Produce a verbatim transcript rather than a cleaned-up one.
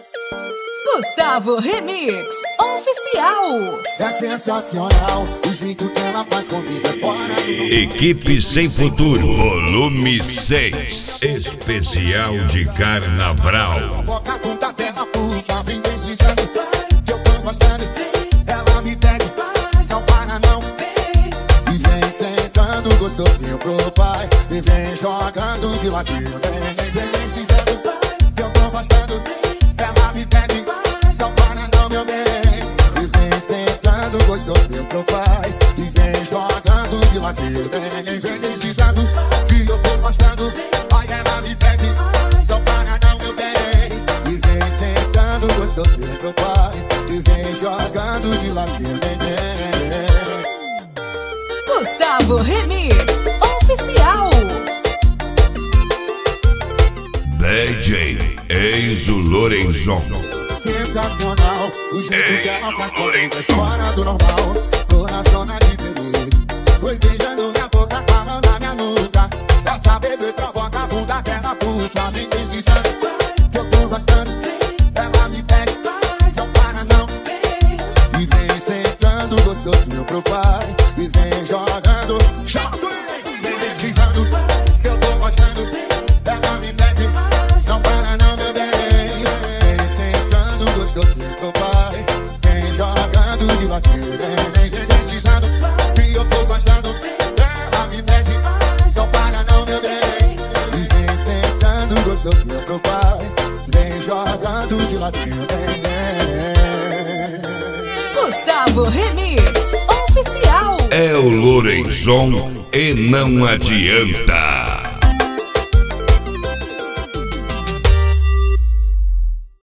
Gustavo Remix Oficial. É sensacional o jeito que ela faz comigo, é fora do... Equipe Sem Futuro, volume seis, especial de Carnaval. Boca com a terra pulsa, vem deslizando, que eu tô gostando. Ela me pede, mas não para não. E vem sentando gostosinho pro pai, e vem jogando de ladinho. Vem, vem, vem deslizando, que eu tô gostando. Ela me pede, mas não para não, meu bem. E vem sentando gostosinho pro pai, e vem jogando de ladinho. Vem, vem, vem deslizando, que eu tô gostando. Ai, ela me pede, mas não para não, meu bem. E vem sentando gostosinho pro pai, e vem jogando de ladinho. Vem, vem. Gustavo Remix Oficial. D J Enzo Lorenzon. Sensacional o jeito que ela faz comigo, é fora do normal. Tô na zona de perigo, foi beijando minha boca, falando na minha nuca. Essa bebê provoca a bunda, terra pulsa, vem deslizando, que eu tô gostando. Ela me pede, mas não para não. E vem sentando gostosinho pro pai, e vem jogando, vem deslizando, que eu tô gostando. Ela me pede, mas não para não, meu bem. Vem sentando gostosinho pro pai, vem jogando de ladinho. Vem, vem, vem deslizando, que eu tô gostando. Ela me pede, mas não para não, meu bem. E vem sentando gostosinho pro pai, vem jogando de ladinho. Vem, vem. Gustavo Remix Oficial. É o Lorenzon e não adianta.